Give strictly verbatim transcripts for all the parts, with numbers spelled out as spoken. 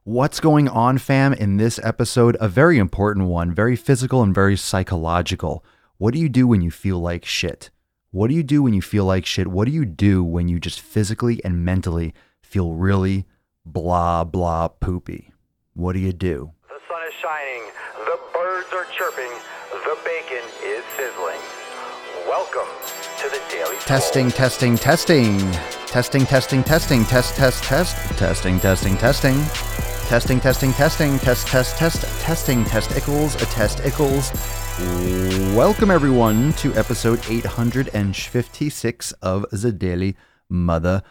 What's going on, fam? In this episode, a very important one, very physical and very psychological. What do you do when you feel like shit? What do you do when you feel like shit? What do you do when you just physically and mentally feel really blah, blah, poopy? What do you do? The sun is shining, the birds are chirping, the bacon is sizzling. Welcome to the Daily Testing, Swole. testing, testing. Testing, testing, testing. Test, test, test. Testing, testing, testing. Testing, testing, testing. Test, test, test. Testing, testicles, a testicles. Welcome, everyone, to episode eight hundred fifty-six of the Daily Mother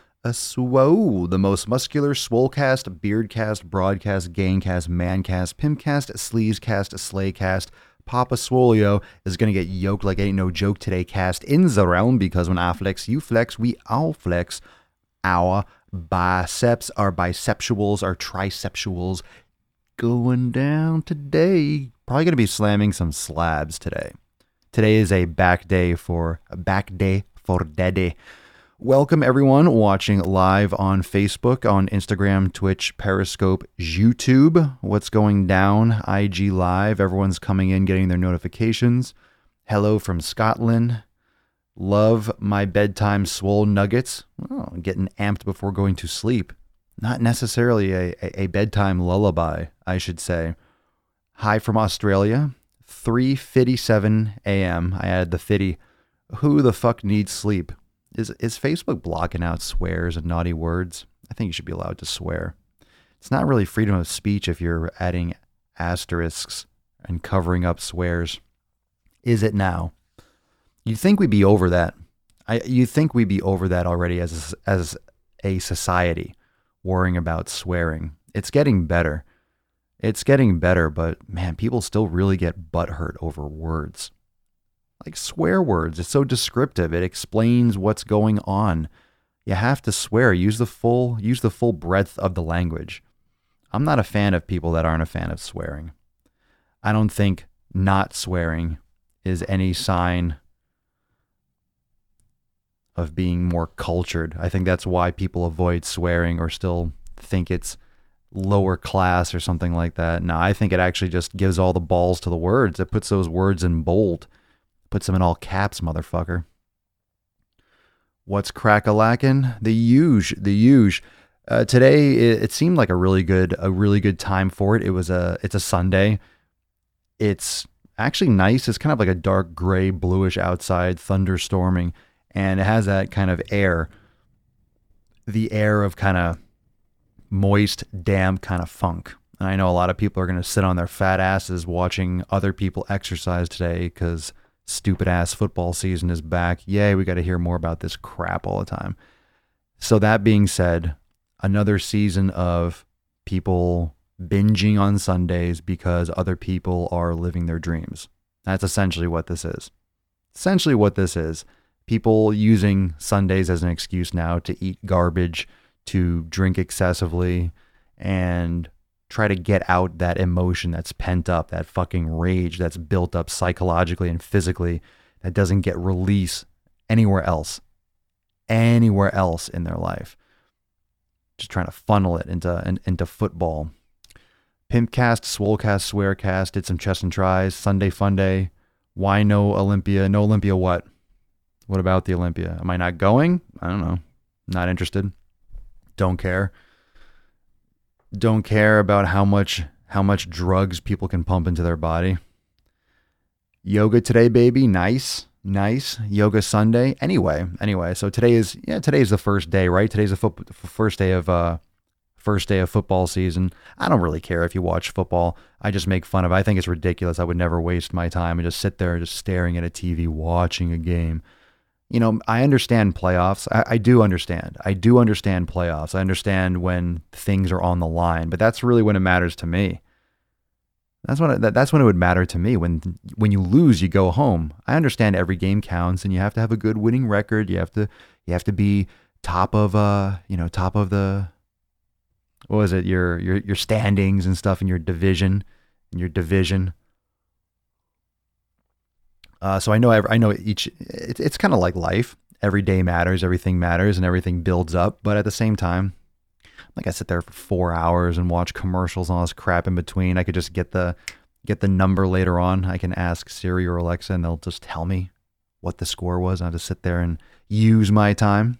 Swole, the most muscular swolecast, beardcast, broadcast, gangcast, mancast, pimpcast, sleazecast, slaycast. Papa Swolio is going to get yoked like ain't no joke today cast in the realm, because when I flex, you flex, we all flex. Our biceps, our biceptuals, our triceptuals going down today. Probably going to be slamming some slabs today. Today is a back day for a back day for daddy. Welcome everyone watching live on Facebook, on Instagram, Twitch, Periscope, YouTube. What's going down? I G Live. Everyone's coming in, getting their notifications. Hello from Scotland. Love my bedtime swole nuggets. Oh, getting amped before going to sleep. Not necessarily a, a, a bedtime lullaby, I should say. Hi from Australia. three fifty-seven a.m. I added the fifty. Who the fuck needs sleep? Is is Facebook blocking out swears and naughty words? I think you should be allowed to swear. It's not really freedom of speech if you're adding asterisks and covering up swears. Is it now? You'd think we'd be over that. I you think we'd be over that already as a, as a society, worrying about swearing. It's getting better. It's getting better, but man, people still really get butthurt over words. Like swear words. It's so descriptive. It explains what's going on. You have to swear. Use the full use the full breadth of the language. I'm not a fan of people that aren't a fan of swearing. I don't think not swearing is any sign of being more cultured. I think that's why people avoid swearing or still think it's lower class or something like that. No, I think it actually just gives all the balls to the words. It puts those words in bold. Puts them in all caps, motherfucker. What's crack-a-lackin'? The huge, the huge. Uh, today, it, it seemed like a really good, a really good time for it. It was a, it's a Sunday. It's actually nice. It's kind of like a dark gray, bluish outside, thunderstorming, and it has that kind of air, the air of kind of moist, damp kind of funk. And I know a lot of people are going to sit on their fat asses watching other people exercise today because stupid ass football season is back. Yay, we got to hear more about this crap all the time. So that being said, another season of people binging on Sundays because other people are living their dreams. That's essentially what this is. Essentially what this is. People using Sundays as an excuse now to eat garbage, to drink excessively, and try to get out that emotion that's pent up, that fucking rage that's built up psychologically and physically that doesn't get released anywhere else, anywhere else in their life. Just trying to funnel it into in, into football. Pimpcast, Swolecast, Swearcast, did some chest and tries, Sunday Fun Day. Why no Olympia? No Olympia what? What about the Olympia? Am I not going? I don't know. Not interested. Don't care. Don't care about how much how much drugs people can pump into their body. Yoga today, baby. Nice. Nice. Yoga Sunday. Anyway, anyway, so today is yeah, today is the first day, right? Today's the fo- first day of uh first day of football season. I don't really care if you watch football. I just make fun of it. I think it's ridiculous. I would never waste my time and just sit there just staring at a T V watching a game. You know, I understand playoffs. I, I do understand. I do understand playoffs. I understand when things are on the line, but that's really when it matters to me. That's when it, that's when it would matter to me. When when you lose, you go home. I understand every game counts, and you have to have a good winning record. You have to you have to be top of uh you know top of the what was it your your your standings and stuff in your division in your division. Uh, so I know I know each. It, it's kind of like life. Every day matters. Everything matters, and everything builds up. But at the same time, like I sit there for four hours and watch commercials and all this crap in between. I could just get the get the number later on. I can ask Siri or Alexa and they'll just tell me what the score was. I have to sit there and use my time.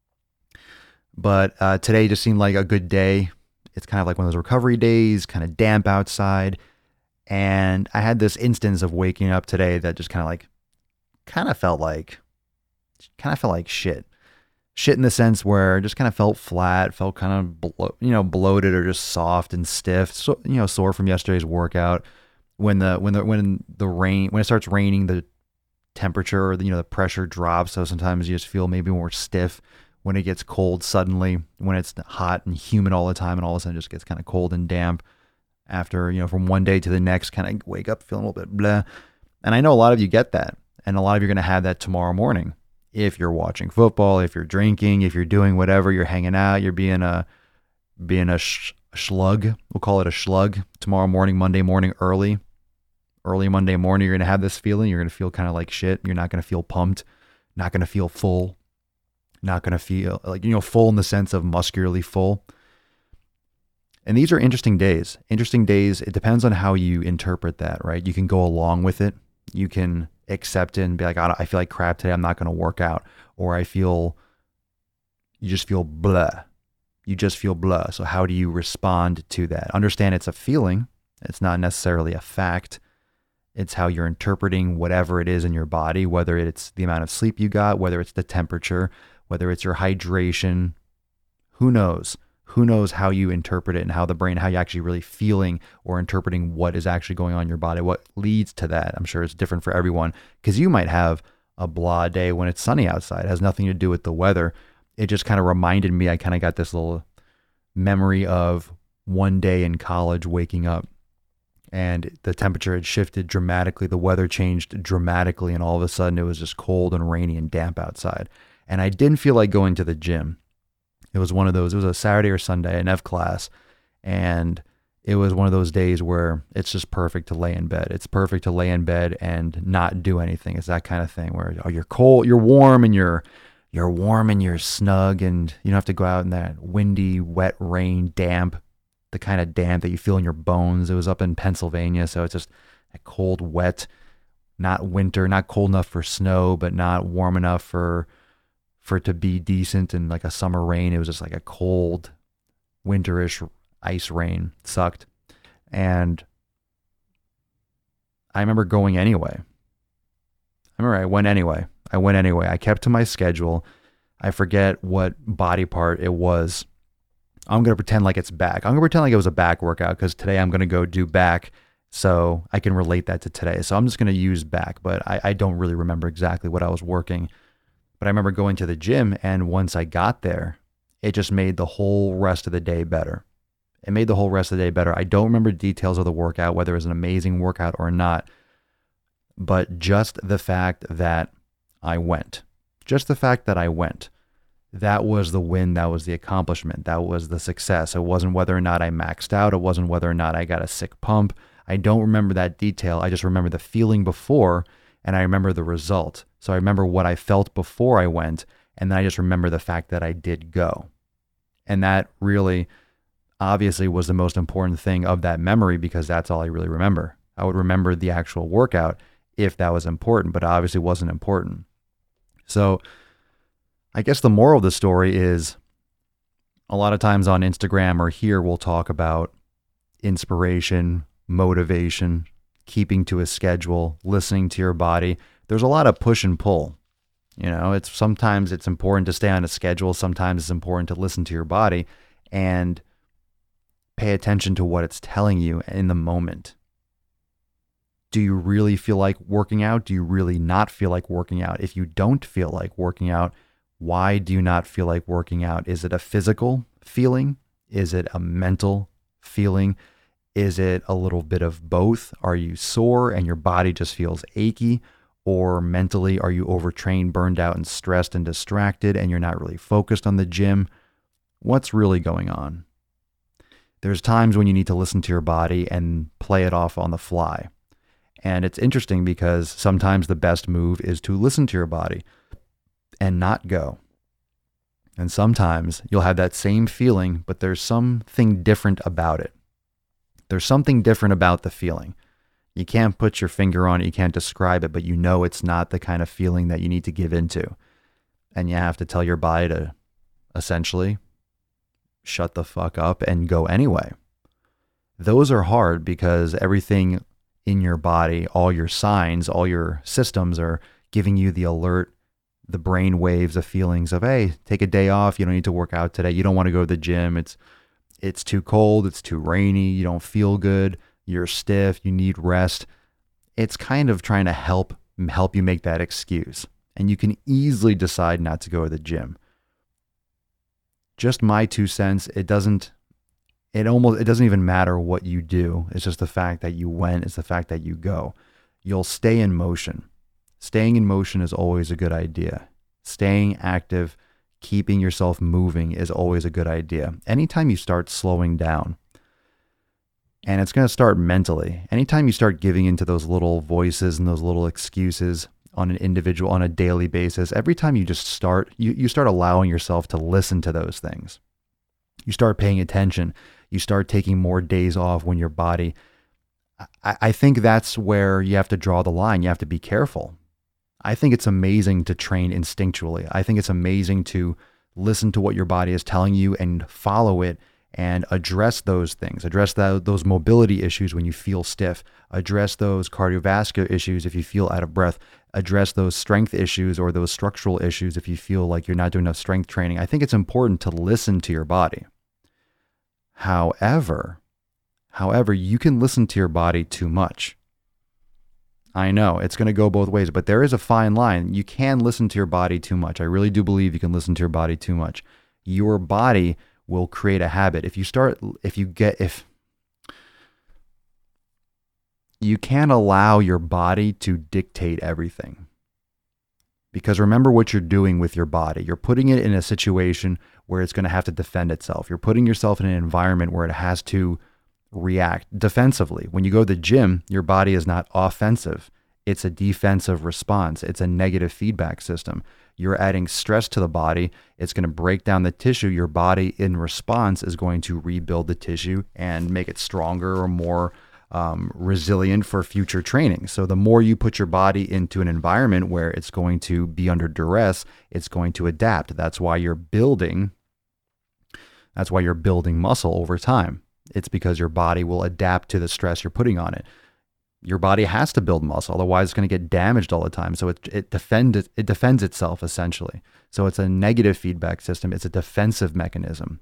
But uh, today just seemed like a good day. It's kind of like one of those recovery days, kind of damp outside. And I had this instance of waking up today that just kind of like, kind of felt like, kind of felt like shit. Shit in the sense where it just kind of felt flat, felt kind of, blo- you know, bloated or just soft and stiff. So, you know, sore from yesterday's workout. When the, when the, when the rain, when it starts raining, the temperature or the, you know, the pressure drops. So sometimes you just feel maybe more stiff when it gets cold suddenly, when it's hot and humid all the time, and all of a sudden it just gets kind of cold and damp after, you know, from one day to the next, kind of wake up feeling a little bit blah. And I know a lot of you get that. And a lot of you are going to have that tomorrow morning. If you're watching football, if you're drinking, if you're doing whatever, you're hanging out, you're being a, being a sh- schlug. We'll call it a schlug tomorrow morning, Monday morning, early, early Monday morning. You're going to have this feeling. You're going to feel kind of like shit. You're not going to feel pumped, not going to feel full, not going to feel like, you know, full in the sense of muscularly full. And these are interesting days, interesting days. It depends on how you interpret that, right? You can go along with it. You can accept it and be like, I, don't, I feel like crap today. I'm not going to work out. Or I feel, you just feel blah. You just feel blah. So how do you respond to that? Understand it's a feeling. It's not necessarily a fact. It's how you're interpreting whatever it is in your body, whether it's the amount of sleep you got, whether it's the temperature, whether it's your hydration. Who knows? Who knows how you interpret it and how the brain, how you actually really feeling or interpreting what is actually going on in your body, what leads to that. I'm sure it's different for everyone, because you might have a blah day when it's sunny outside. It has nothing to do with the weather. It just kind of reminded me, I kind of got this little memory of one day in college waking up and the temperature had shifted dramatically. The weather changed dramatically. And all of a sudden it was just cold and rainy and damp outside. And I didn't feel like going to the gym. It was one of those, it was a Saturday or Sunday, an F class. And it was one of those days where it's just perfect to lay in bed. It's perfect to lay in bed and not do anything. It's that kind of thing where, oh, you're cold, you're warm and you're, you're warm and you're snug and you don't have to go out in that windy, wet rain, damp, the kind of damp that you feel in your bones. It was up in Pennsylvania. So it's just a cold, wet, not winter, not cold enough for snow, but not warm enough for for it to be decent and like a summer rain. It was just like a cold, winterish ice rain. It sucked. And I remember going anyway. I remember I went anyway. I went anyway. I kept to my schedule. I forget what body part it was. I'm going to pretend like it's back. I'm going to pretend like it was a back workout because today I'm going to go do back so I can relate that to today. So I'm just going to use back, but I, I don't really remember exactly what I was working. But I remember going to the gym, and once I got there, it just made the whole rest of the day better. It made the whole rest of the day better. I don't remember details of the workout, whether it was an amazing workout or not, but just the fact that I went, just the fact that I went, that was the win. That was the accomplishment. That was the success. It wasn't whether or not I maxed out. It wasn't whether or not I got a sick pump. I don't remember that detail. I just remember the feeling before, and I remember the result. So I remember what I felt before I went, and then I just remember the fact that I did go. And that really obviously was the most important thing of that memory, because that's all I really remember. I would remember the actual workout if that was important, but obviously wasn't important. So I guess the moral of the story is, a lot of times on Instagram or here we'll talk about inspiration, motivation, keeping to a schedule, listening to your body. There's a lot of push and pull. You know, it's sometimes it's important to stay on a schedule. Sometimes it's important to listen to your body and pay attention to what it's telling you in the moment. Do you really feel like working out? Do you really not feel like working out? If you don't feel like working out, why do you not feel like working out? Is it a physical feeling? Is it a mental feeling? Is it a little bit of both? Are you sore and your body just feels achy? Or mentally, are you overtrained, burned out, and stressed and distracted, and you're not really focused on the gym? What's really going on? There's times when you need to listen to your body and play it off on the fly. And it's interesting because sometimes the best move is to listen to your body and not go. And sometimes you'll have that same feeling, but there's something different about it. There's something different about the feeling. You can't put your finger on it, you can't describe it, but you know it's not the kind of feeling that you need to give into. And you have to tell your body to essentially shut the fuck up and go anyway. Those are hard because everything in your body, all your signs, all your systems are giving you the alert, the brain waves, the feelings of, hey, take a day off. You don't need to work out today. You don't want to go to the gym. It's, it's too cold. It's too rainy. You don't feel good. You're stiff. You need rest. It's kind of trying to help, help you make that excuse. And you can easily decide not to go to the gym. Just my two cents. It doesn't, it almost, it doesn't even matter what you do. It's just the fact that you went. It's the fact that you go. You'll stay in motion. Staying in motion is always a good idea. Staying active, keeping yourself moving is always a good idea. Anytime you start slowing down, and it's going to start mentally, anytime you start giving into those little voices and those little excuses on an individual, on a daily basis, every time you just start, you, you start allowing yourself to listen to those things. You start paying attention. You start taking more days off when your body, I, I think that's where you have to draw the line. You have to be careful. I think it's amazing to train instinctually. I think it's amazing to listen to what your body is telling you and follow it and address those things, address that, those mobility issues when you feel stiff, address those cardiovascular issues if you feel out of breath, address those strength issues or those structural issues if you feel like you're not doing enough strength training. I think it's important to listen to your body. However, however, you can listen to your body too much. I know it's going to go both ways, but there is a fine line. You can listen to your body too much. I really do believe you can listen to your body too much. Your body will create a habit. If you start, if you get, if you can't allow your body to dictate everything, because remember what you're doing with your body. You're putting it in a situation where it's going to have to defend itself. You're putting yourself in an environment where it has to react defensively. When you go to the gym, your body is not offensive. It's a defensive response. It's a negative feedback system. You're adding stress to the body. It's going to break down the tissue. Your body in response is going to rebuild the tissue and make it stronger or more um, resilient for future training. So the more you put your body into an environment where it's going to be under duress, it's going to adapt. That's why you're building, that's why you're building muscle over time. It's because your body will adapt to the stress you're putting on it. Your body has to build muscle, otherwise it's going to get damaged all the time. So it it defend it, it defends itself essentially. So it's a negative feedback system. It's a defensive mechanism.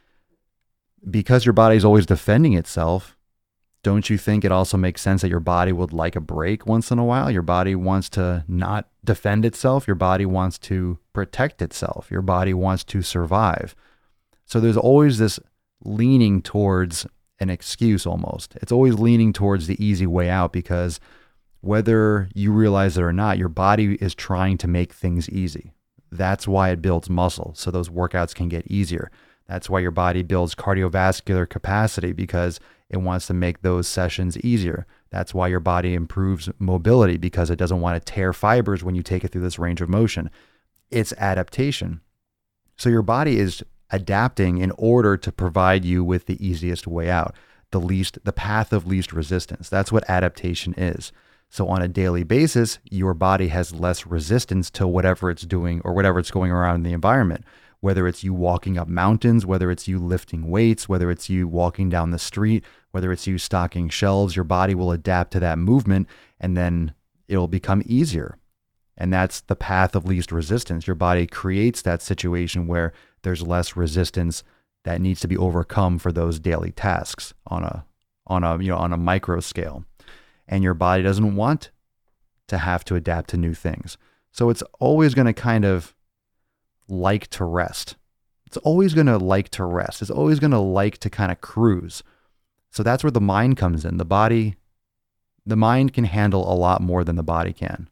Because your body is always defending itself, don't you think it also makes sense that your body would like a break once in a while? Your body wants to not defend itself. Your body wants to protect itself. Your body wants to survive. So there's always this leaning towards an excuse almost. It's always leaning towards the easy way out because whether you realize it or not, your body is trying to make things easy. That's why it builds muscle, so those workouts can get easier. That's why your body builds cardiovascular capacity because it wants to make those sessions easier. That's why your body improves mobility because it doesn't want to tear fibers when you take it through this range of motion. It's adaptation. So your body is adapting in order to provide you with the easiest way out, the least, the path of least resistance. That's what adaptation is. So on a daily basis, your body has less resistance to whatever it's doing or whatever it's going around in the environment, whether it's you walking up mountains, whether it's you lifting weights, whether it's you walking down the street, whether it's you stocking shelves, your body will adapt to that movement and then it'll become easier. And that's the path of least resistance. Your body creates that situation where there's less resistance that needs to be overcome for those daily tasks on a on a you know on a micro scale. And your body doesn't want to have to adapt to new things. So it's always going to kind of like to rest. It's always going to like to rest. It's always going to like to kind of cruise. So that's where the mind comes in. The body, the mind can handle a lot more than the body can.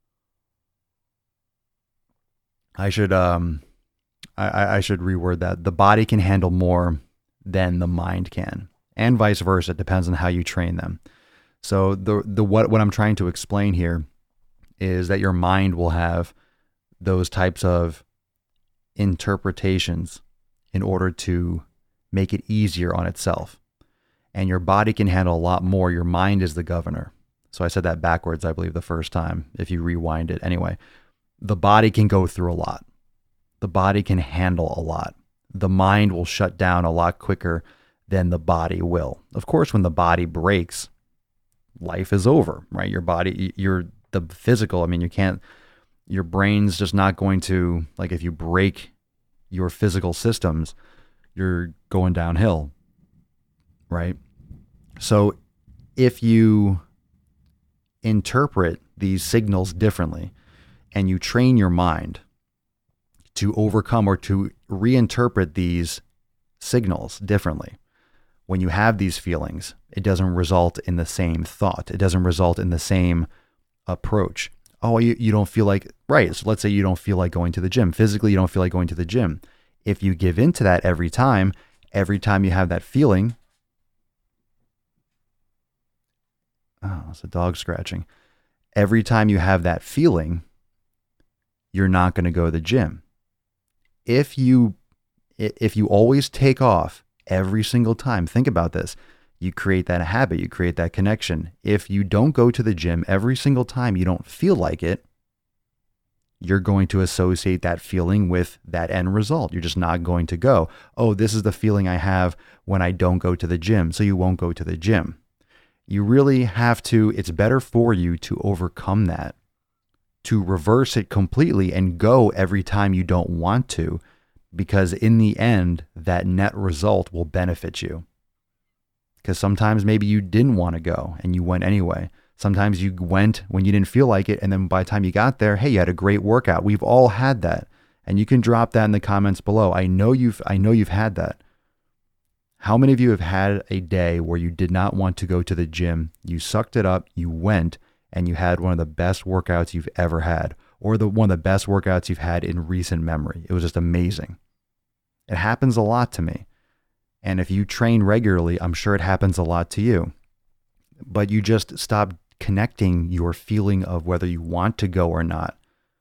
I should um I, I should reword that. The body can handle more than the mind can, and vice versa. It depends on how you train them. So the the what what I'm trying to explain here is that your mind will have those types of interpretations in order to make it easier on itself. And your body can handle a lot more. Your mind is the governor. So I said that backwards, I believe, the first time, if you rewind it. Anyway, the body can go through a lot. The body can handle a lot. The mind will shut down a lot quicker than the body will. Of course, when the body breaks, life is over, right? Your body, you're the physical. I mean, you can't, your brain's just not going to, like if you break your physical systems, you're going downhill, right? So if you interpret these signals differently and you train your mind to overcome or to reinterpret these signals differently, when you have these feelings, it doesn't result in the same thought. It doesn't result in the same approach. Oh, you, you don't feel like, right. So let's say you don't feel like going to the gym. Physically, you don't feel like going to the gym. If you give in to that every time, every time you have that feeling, oh, it's a dog scratching. Every time you have that feeling, you're not going to go to the gym. If you, if you always take off every single time, think about this. You create that habit, you create that connection. If you don't go to the gym every single time you don't feel like it, you're going to associate that feeling with that end result. You're just not going to go. Oh, this is the feeling I have when I don't go to the gym, so you won't go to the gym. You really have to, it's better for you to overcome that, to reverse it completely and go every time you don't want to, because in the end, that net result will benefit you. Because sometimes maybe you didn't want to go and you went anyway. Sometimes you went when you didn't feel like it, and then by the time you got there, hey, you had a great workout. We've all had that. And you can drop that in the comments below. I know you've I know you've had that. How many of you have had a day where you did not want to go to the gym, you sucked it up, you went, and you had one of the best workouts you've ever had, or the one of the best workouts you've had in recent memory? It was just amazing. It happens a lot to me. And if you train regularly, I'm sure it happens a lot to you. But you just stop connecting your feeling of whether you want to go or not.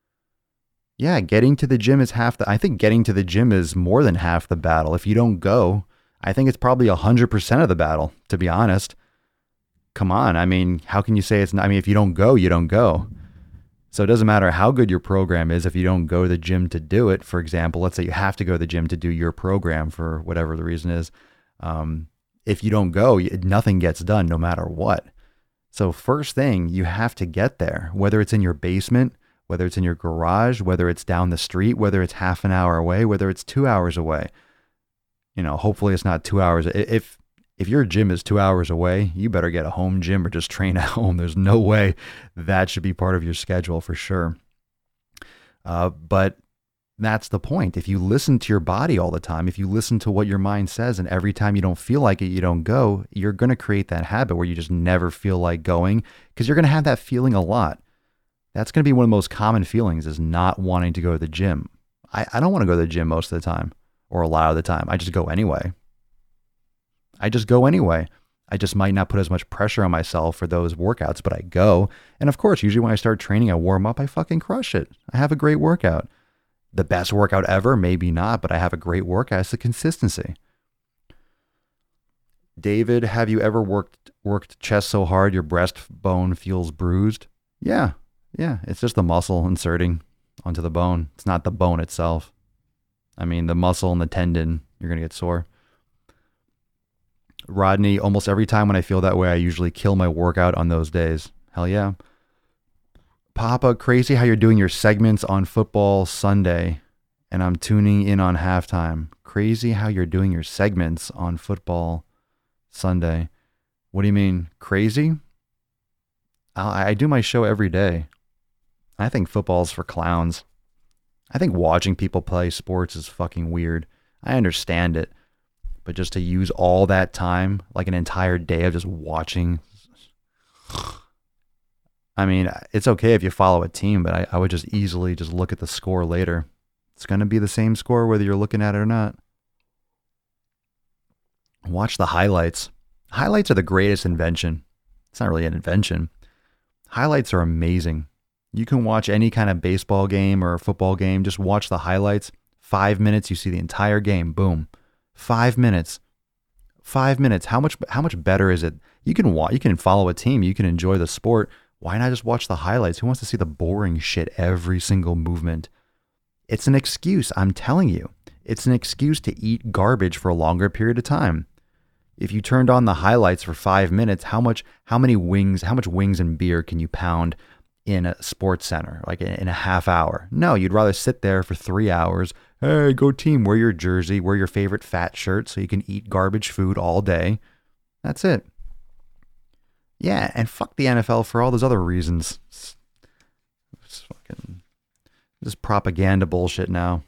Yeah, getting to the gym is half the, I think getting to the gym is more than half the battle. If you don't go, I think it's probably one hundred percent of the battle, to be honest. Come on. I mean, how can you say it's not? I mean, if you don't go, you don't go. So it doesn't matter how good your program is if you don't go to the gym to do it. For example, let's say you have to go to the gym to do your program for whatever the reason is. Um, if you don't go, nothing gets done no matter what. So first thing, you have to get there, whether it's in your basement, whether it's in your garage, whether it's down the street, whether it's half an hour away, whether it's two hours away. You know, hopefully it's not two hours. If If your gym is two hours away, you better get a home gym or just train at home. There's no way that should be part of your schedule for sure. Uh, but that's the point. If you listen to your body all the time, if you listen to what your mind says, and every time you don't feel like it, you don't go, you're going to create that habit where you just never feel like going, because you're going to have that feeling a lot. That's going to be one of the most common feelings, is not wanting to go to the gym. I, I don't want to go to the gym most of the time, or a lot of the time. I just go anyway. I just go anyway. I just might not put as much pressure on myself for those workouts, but I go. And of course, usually when I start training, I warm up, I fucking crush it. I have a great workout. The best workout ever? Maybe not, but I have a great workout. It's the consistency. David, have you ever worked worked chest so hard your breastbone feels bruised? Yeah, yeah. It's just the muscle inserting onto the bone. It's not the bone itself. I mean, the muscle and the tendon, you're going to get sore. Rodney, almost every time when I feel that way, I usually kill my workout on those days. Hell yeah. Papa, crazy how you're doing your segments on Football Sunday and I'm tuning in on halftime. Crazy how you're doing your segments on Football Sunday. What do you mean? Crazy? I, I do my show every day. I think football's for clowns. I think watching people play sports is fucking weird. I understand it. But just to use all that time, like an entire day of just watching. I mean, it's okay if you follow a team, but I, I would just easily just look at the score later. It's going to be the same score whether you're looking at it or not. Watch the highlights. Highlights are the greatest invention. It's not really an invention. Highlights are amazing. You can watch any kind of baseball game or football game. Just watch the highlights. Five minutes, you see the entire game. Boom. Five minutes. Five minutes. How much how much better is it? You can watch, you can follow a team, you can enjoy the sport. Why not just watch the highlights? Who wants to see the boring shit every single movement? It's an excuse, I'm telling you. It's an excuse to eat garbage for a longer period of time. If you turned on the highlights for five minutes, how much how many wings, how much wings and beer can you pound in a sports center, like in a half hour? No, you'd rather sit there for three hours. Hey, go team, wear your jersey, wear your favorite fat shirt so you can eat garbage food all day. That's it. Yeah, and fuck the N F L for all those other reasons. It's, it's fucking this propaganda bullshit now.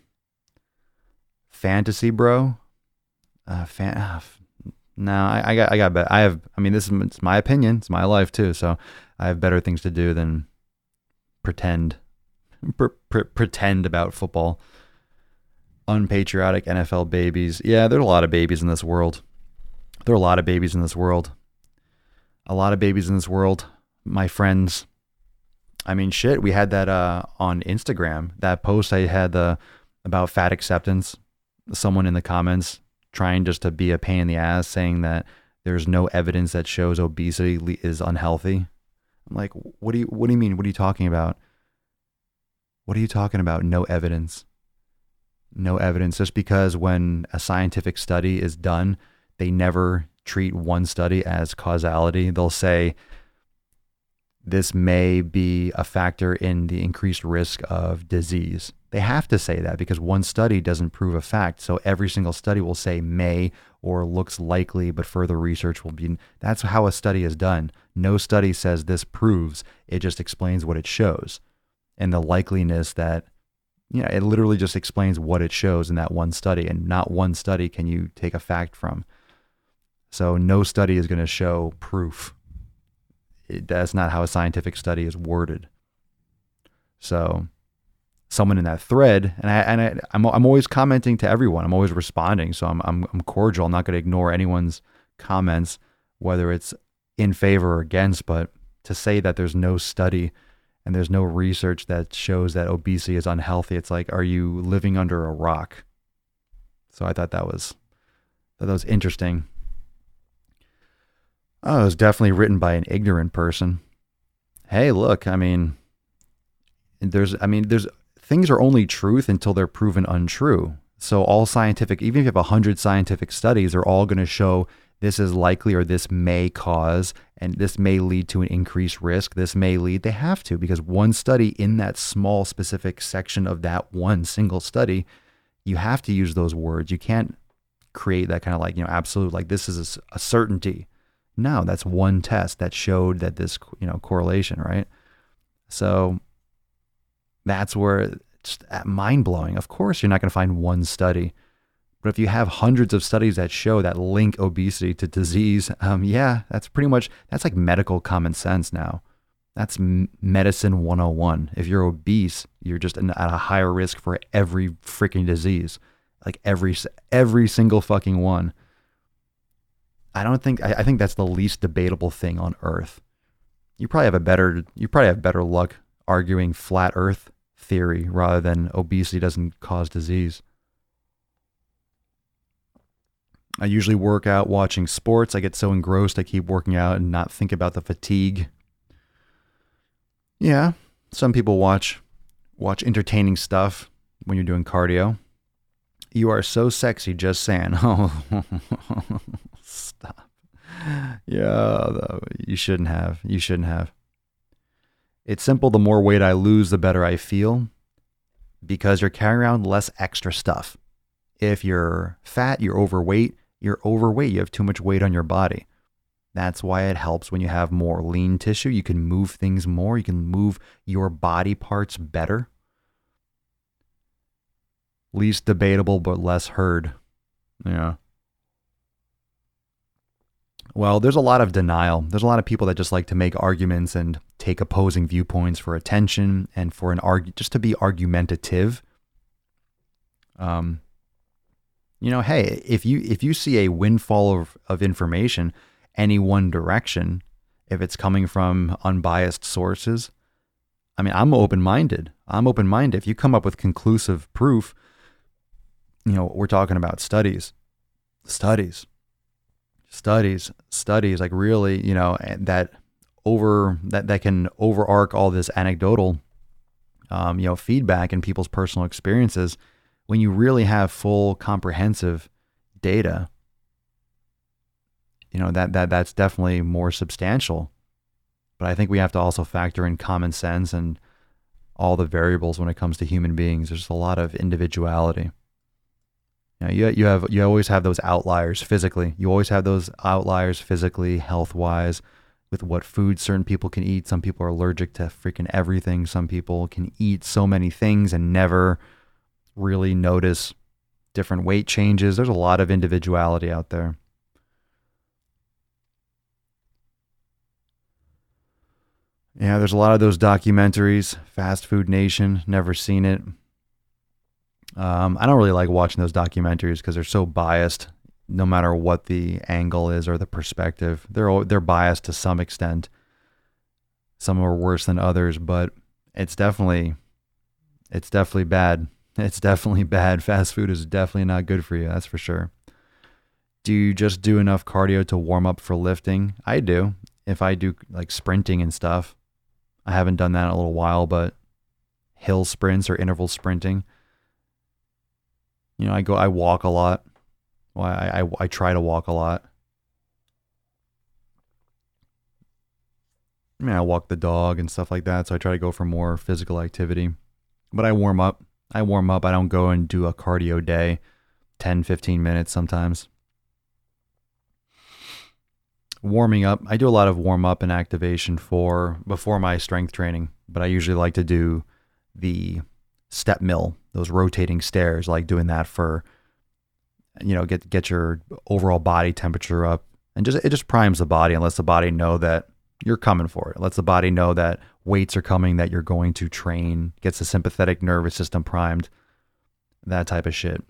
Fantasy, bro. Uh, fan. Uh, no, I, I got, I got. Bet. I have. I mean, this is it's my opinion. It's my life too. So I have better things to do than pretend, pre- pre- pretend about football. Unpatriotic N F L babies. Yeah, there are a lot of babies in this world. There are a lot of babies in this world. A lot of babies in this world. My friends. I mean, shit. We had that uh, on Instagram. That post I had the about fat acceptance. Someone in the comments trying just to be a pain in the ass, saying that there's no evidence that shows obesity is unhealthy. I'm like, what do you what do you mean? What are you talking about? What are you talking about? No evidence. No evidence. Just because when a scientific study is done, they never treat one study as causality. They'll say this may be a factor in the increased risk of disease. They have to say that because one study doesn't prove a fact. So every single study will say may or looks likely, but further research will be. That's how a study is done. No study says this proves. It just explains what it shows. And the likeliness that, you know, it literally just explains what it shows in that one study, and not one study can you take a fact from. So no study is going to show proof. It, that's not how a scientific study is worded. So someone in that thread, and I and I, I'm I'm always commenting to everyone. I'm always responding. So I'm I'm I'm cordial. I'm not going to ignore anyone's comments, whether it's in favor or against. But to say that there's no study and there's no research that shows that obesity is unhealthy, it's like, are you living under a rock? So I thought that was that was interesting. Oh, it was definitely written by an ignorant person. Hey, look, I mean, there's, I mean, there's things are only truth until they're proven untrue. So all scientific, even if you have a hundred scientific studies, they're all going to show this is likely, or this may cause, and this may lead to an increased risk. This may lead, they have to, because one study in that small specific section of that one single study, you have to use those words. You can't create that kind of like, you know, absolute, like this is a, a certainty. No, that's one test that showed that this, you know, correlation, right? So that's where it's mind blowing. Of course, you're not going to find one study, but if you have hundreds of studies that show that link obesity to disease, um, yeah, that's pretty much, that's like medical common sense now. That's medicine one oh one. If you're obese, you're just at a higher risk for every freaking disease, like every, every single fucking one. I don't think, I, I think that's the least debatable thing on earth. You probably have a better, you probably have better luck arguing flat earth theory rather than obesity doesn't cause disease. I usually work out watching sports. I get so engrossed, I keep working out and not think about the fatigue. Yeah, some people watch, watch entertaining stuff when you're doing cardio. You are so sexy, just saying. Oh, stop. Yeah, you shouldn't have. You shouldn't have. It's simple. The more weight I lose, the better I feel, because you're carrying around less extra stuff. If you're fat, you're overweight, you're overweight. You have too much weight on your body. That's why it helps when you have more lean tissue. You can move things more. You can move your body parts better. Least debatable, but less heard. Yeah. Well, there's a lot of denial. There's a lot of people that just like to make arguments and take opposing viewpoints for attention and for an argue, just to be argumentative. Um, you know, hey, if you if you see a windfall of, of information, any one direction, if it's coming from unbiased sources, I mean, I'm open-minded. I'm open-minded. If you come up with conclusive proof, you know, we're talking about studies, studies, studies, studies, like really, you know, that over that, that can overarch all this anecdotal, um, you know, feedback and people's personal experiences. When you really have full comprehensive data, you know, that, that, that's definitely more substantial. But I think we have to also factor in common sense and all the variables when it comes to human beings. There's a lot of individuality. You know, you, you have, you always have those outliers physically. You always have those outliers physically, health wise, with what food certain people can eat. Some people are allergic to freaking everything. Some people can eat so many things and never really notice different weight changes. There's a lot of individuality out there. Yeah, there's a lot of those documentaries. Fast Food Nation, never seen it. Um, I don't really like watching those documentaries because they're so biased. No matter what the angle is or the perspective, they're they're biased to some extent. Some are worse than others, but it's definitely it's definitely bad. It's definitely bad. Fast food is definitely not good for you. That's for sure. Do you just do enough cardio to warm up for lifting? I do. If I do like sprinting and stuff. I haven't done that in a little while, but hill sprints or interval sprinting. You know, I go, I walk a lot. Well, I, I, I try to walk a lot. I mean, I walk the dog and stuff like that. So I try to go for more physical activity, but I warm up. I warm up. I don't go and do a cardio day, ten, fifteen minutes sometimes. Warming up. I do a lot of warm up and activation for before my strength training, but I usually like to do the step mill, those rotating stairs, like doing that for, you know, get, get your overall body temperature up, and just, it just primes the body and lets the body know that you're coming for it. It lets the body know that weights are coming, that you're going to train, gets the sympathetic nervous system primed, that type of shit.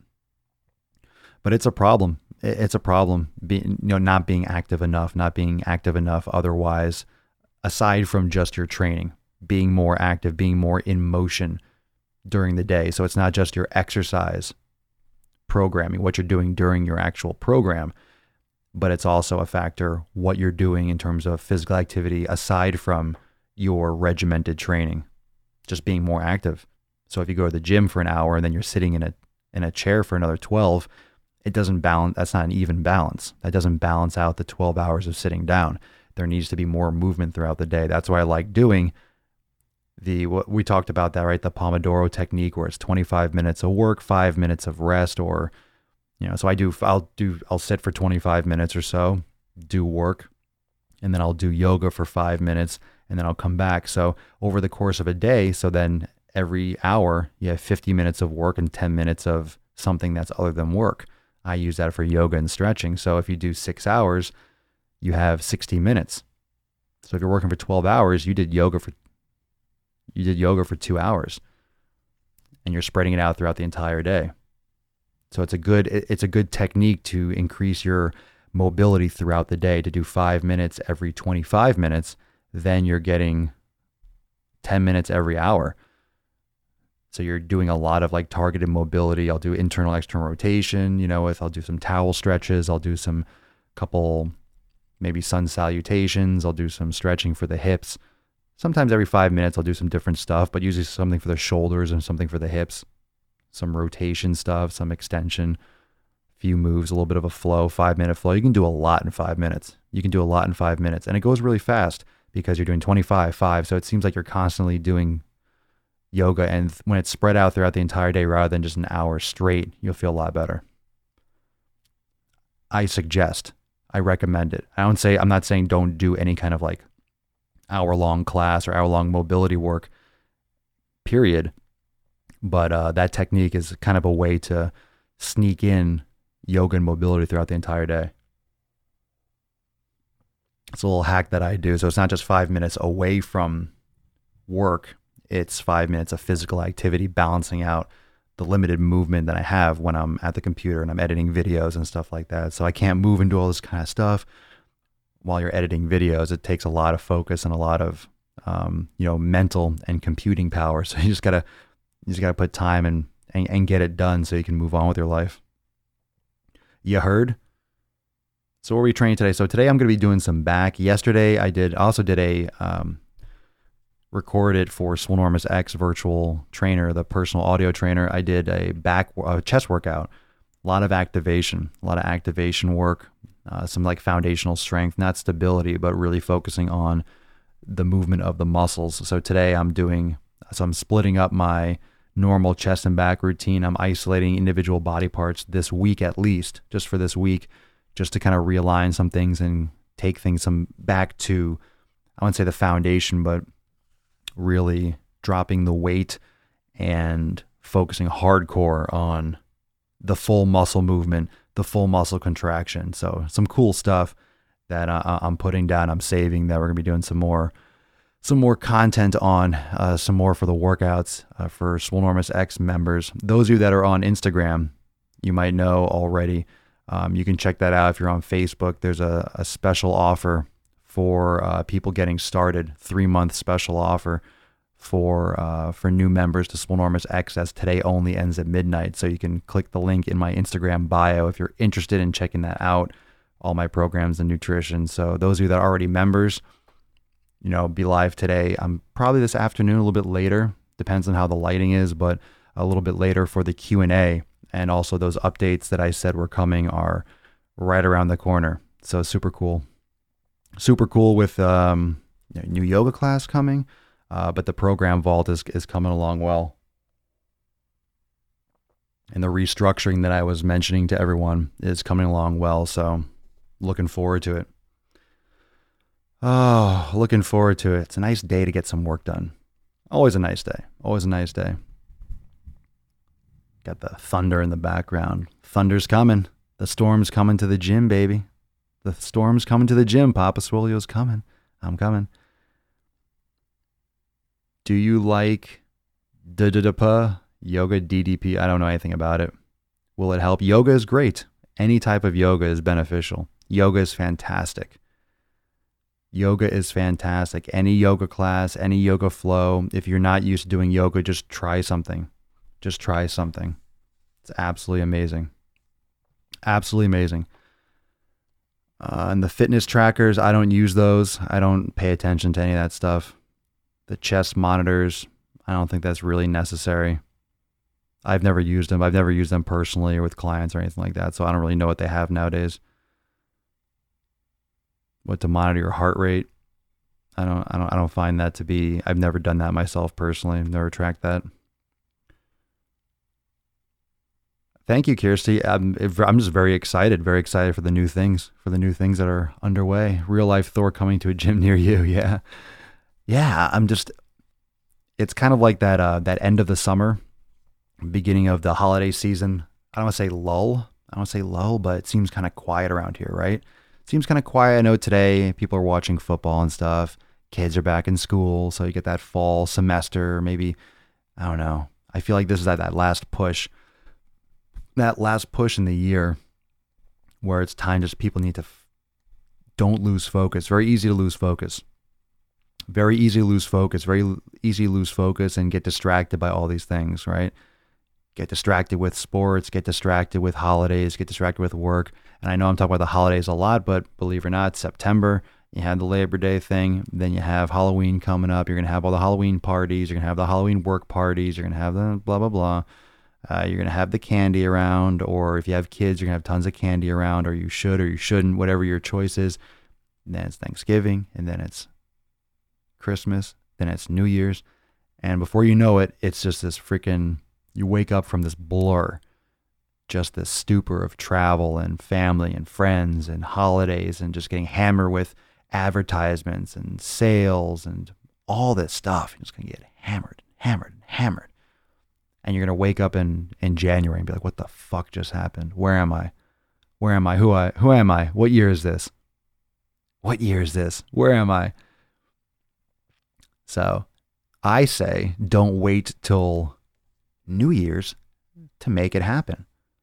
But it's a problem. It's a problem being, you know, not being active enough, not being active enough otherwise, aside from just your training, being more active, being more in motion during the day. So it's not just your exercise programming, what you're doing during your actual program, but it's also a factor what you're doing in terms of physical activity aside from your regimented training, just being more active. So if you go to the gym for an hour and then you're sitting in a in a chair for another twelve, it doesn't balance. That's not an even balance. That doesn't balance out the twelve hours of sitting down. There needs to be more movement throughout the day. That's why I like doing the, what we talked about that, right? The Pomodoro technique, where it's twenty-five minutes of work, five minutes of rest, or, you know, so I do, I'll do, I'll sit for twenty-five minutes or so, do work, and then I'll do yoga for five minutes and then I'll come back. So over the course of a day, so then every hour you have fifty minutes of work and ten minutes of something that's other than work. I use that for yoga and stretching. So if you do six hours, you have sixty minutes. So if you're working for twelve hours, you did yoga for, you did yoga for two hours and you're spreading it out throughout the entire day. So it's a good, it's a good technique to increase your mobility throughout the day, to do five minutes every twenty-five minutes. Then you're getting ten minutes every hour. So you're doing a lot of like targeted mobility. I'll do internal, external rotation, you know, with, I'll do some towel stretches. I'll do some couple, maybe sun salutations. I'll do some stretching for the hips. Sometimes every five minutes, I'll do some different stuff, but usually something for the shoulders and something for the hips, some rotation stuff, some extension, few moves, a little bit of a flow, five minute flow. You can do a lot in five minutes. You can do a lot in five minutes and it goes really fast because you're doing twenty-five, five. So it seems like you're constantly doing yoga, and when it's spread out throughout the entire day rather than just an hour straight, you'll feel a lot better. I suggest, I recommend it. I don't say, I'm not saying don't do any kind of like hour long class or hour long mobility work, period. But uh, that technique is kind of a way to sneak in yoga and mobility throughout the entire day. It's a little hack that I do. So it's not just five minutes away from work. It's five minutes of physical activity, balancing out the limited movement that I have when I'm at the computer and I'm editing videos and stuff like that. So I can't move and do all this kind of stuff while you're editing videos. It takes a lot of focus and a lot of, um, you know, mental and computing power. So you just gotta, you just gotta put time and and, and get it done so you can move on with your life. You heard? So what are we training today? So today I'm going to be doing some back. Yesterday I did also did a um, recorded for Swolenormous X virtual trainer, the personal audio trainer. I did a back uh, chest workout, a lot of activation, a lot of activation work, uh, some like foundational strength, not stability, but really focusing on the movement of the muscles. So today I'm doing, so I'm splitting up my normal chest and back routine. I'm isolating individual body parts this week at least, just for this week, just to kind of realign some things and take things some back to, I wouldn't say the foundation, but really dropping the weight and focusing hardcore on the full muscle movement, the full muscle contraction. So some cool stuff that uh, I'm putting down, I'm saving, that we're going to be doing some more some more content on, uh, some more for the workouts uh, for Swolenormous X members. Those of you that are on Instagram, you might know already. Um, you can check that out if you're on Facebook. There's a, a special offer for uh, people getting started, three-month special offer for uh, for new members to Swolenormous X. As today only ends at midnight. So you can click the link in my Instagram bio if you're interested in checking that out, all my programs and nutrition. So those of you that are already members, you know, be live today. I'm probably this afternoon, a little bit later, depends on how the lighting is, but a little bit later for the Q and A. And also those updates that I said were coming are right around the corner. So super cool. Super cool with um, you know, new yoga class coming. Uh, but the program vault is, is coming along well. And the restructuring that I was mentioning to everyone is coming along well. So looking forward to it. Oh, looking forward to it. It's a nice day to get some work done. Always a nice day. Always a nice day. Got the thunder in the background. Thunder's coming. The storm's coming to the gym, baby. The storm's coming to the gym. Papa Swolio's coming. I'm coming. Do you like D D D P, yoga D D P? I don't know anything about it. Will it help? Yoga is great. Any type of yoga is beneficial. Yoga is fantastic. Yoga is fantastic. Any yoga class, any yoga flow. If you're not used to doing yoga, just try something. Just try something. It's absolutely amazing. Absolutely amazing. Uh, and the fitness trackers, I don't use those. I don't pay attention to any of that stuff. The chest monitors, I don't think that's really necessary. I've never used them. I've never used them personally or with clients or anything like that. So I don't really know what they have nowadays. What to monitor your heart rate. I don't, I don't, I don't find that to be, I've never done that myself personally. I've never tracked that. Thank you, Kirsty. I'm, I'm just very excited, very excited for the new things, for the new things that are underway. Real life Thor coming to a gym near you. Yeah. Yeah. I'm just, it's kind of like that, uh, that end of the summer, beginning of the holiday season. I don't want to say lull. I don't want to say lull, but it seems kind of quiet around here, right? It seems kind of quiet. I know today people are watching football and stuff. Kids are back in school. So you get that fall semester, maybe, I don't know. I feel like this is that, that last push. That last push in the year where it's time, just people need to f- don't lose focus. Very easy to lose focus. Very easy to lose focus. Very l- easy to lose focus and get distracted by all these things, right? Get distracted with sports, get distracted with holidays, get distracted with work. And I know I'm talking about the holidays a lot, but believe it or not, September, you have the Labor Day thing. Then you have Halloween coming up. You're going to have all the Halloween parties. You're going to have the Halloween work parties. You're going to have the blah, blah, blah. Uh, you're going to have the candy around, or if you have kids, you're going to have tons of candy around, or you should or you shouldn't, whatever your choice is. And then it's Thanksgiving, and then it's Christmas, then it's New Year's. And before you know it, it's just this freaking, you wake up from this blur, just this stupor of travel and family and friends and holidays and just getting hammered with advertisements and sales and all this stuff. You're just going to get hammered, hammered, hammered. And you're going to wake up in, in January and be like, what the fuck just happened? Where am I? Where am I? Who I? Who am I? What year is this? What year is this? Where am I? So I say, don't wait till New Year's to make it happen.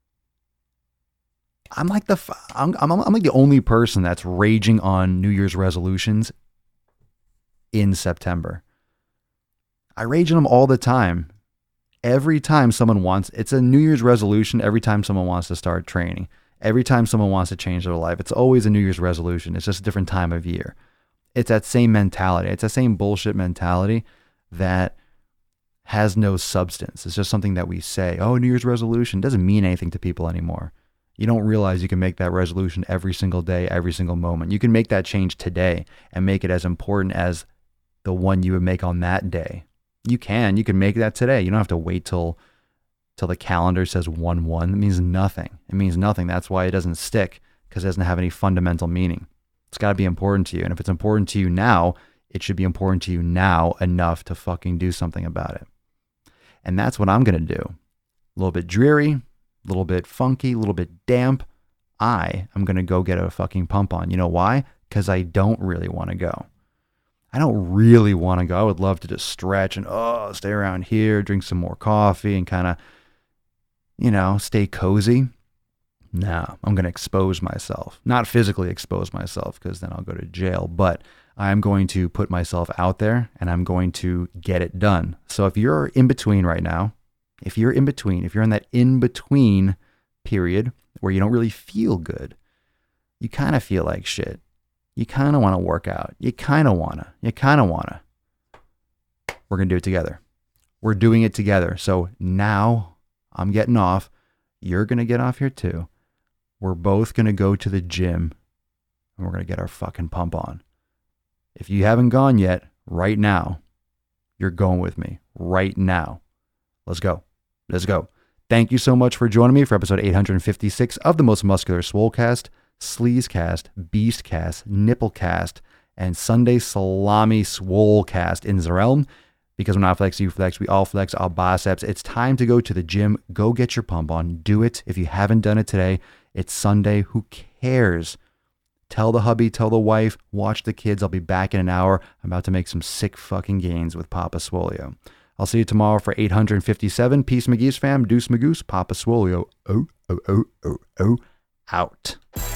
I'm like the I'm, I'm I'm like the only person that's raging on New Year's resolutions in September. I rage on them all the time. every time someone wants, it's a New Year's resolution every time someone wants to start training. Every time someone wants to change their life, it's always a New Year's resolution. It's just a different time of year. It's that same mentality. It's that same bullshit mentality that has no substance. It's just something that we say, oh, New Year's resolution doesn't mean anything to people anymore. You don't realize you can make that resolution every single day, every single moment. You can make that change today and make it as important as the one you would make on that day. You can. You can make that today. You don't have to wait till till the calendar says one one. It means nothing. It means nothing. That's why it doesn't stick, because it doesn't have any fundamental meaning. It's got to be important to you. And if it's important to you now, it should be important to you now enough to fucking do something about it. And that's what I'm going to do. A little bit dreary, a little bit funky, a little bit damp. I am going to go get a fucking pump on. You know why? Because I don't really want to go. I don't really want to go. I would love to just stretch and, oh, stay around here, drink some more coffee and kind of, you know, stay cozy. No, I'm going to expose myself. Not physically expose myself, because then I'll go to jail, but I'm going to put myself out there and I'm going to get it done. So if you're in between right now, if you're in between, if you're in that in between period where you don't really feel good, you kind of feel like shit. You kind of want to work out. You kind of want to. You kind of want to. We're going to do it together. We're doing it together. So now I'm getting off. You're going to get off here too. We're both going to go to the gym and we're going to get our fucking pump on. If you haven't gone yet, right now, you're going with me right now. Let's go. Let's go. Thank you so much for joining me for episode eight hundred fifty-six of the Most Muscular Swolecast, Sleazecast, Beastcast, Nipplecast, and Sunday Salami Swolecast in the realm. Because when I flex, you flex, we all flex our biceps. It's time to go to the gym. Go get your pump on. Do it. If you haven't done it today, it's Sunday. Who cares? Tell the hubby, tell the wife, watch the kids. I'll be back in an hour. I'm about to make some sick fucking gains with Papa Swolio. I'll see you tomorrow for eight hundred fifty-seven. Peace, McGee's fam. Deuce Magoose. Papa Swolio. Oh, oh, oh, oh, oh. Out.